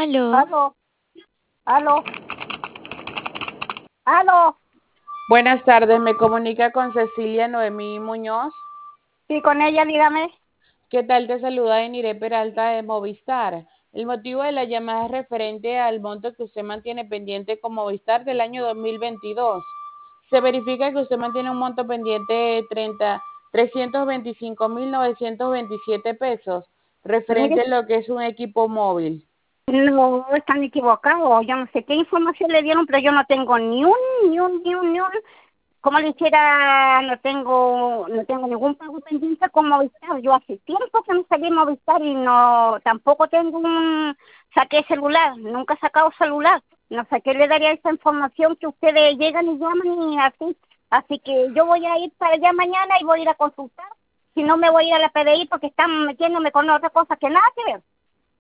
Aló. Aló, aló, aló. Buenas tardes, me comunica con Cecilia Noemí Muñoz. Sí, con ella, dígame. ¿Qué tal? Te saluda Eniré Peralta de Movistar. El motivo de la llamada es referente al monto que usted mantiene pendiente con Movistar del año 2022. Se verifica que usted mantiene un monto pendiente de 325.927 pesos, referente Mire, a lo que es un equipo móvil. no están equivocados. Yo no sé qué información le dieron, pero yo no tengo ni un, como le dijera, no tengo ningún pago pendiente con Movistar. Yo hace tiempo que me salí de Movistar y no, tampoco saqué celular, nunca he sacado celular. No sé qué le daría esa información que ustedes llegan y llaman y así. Así que yo voy a ir para allá mañana y voy a ir a consultar. Si no, me voy a ir a la PDI porque están metiéndome con otra cosa que nada que ver.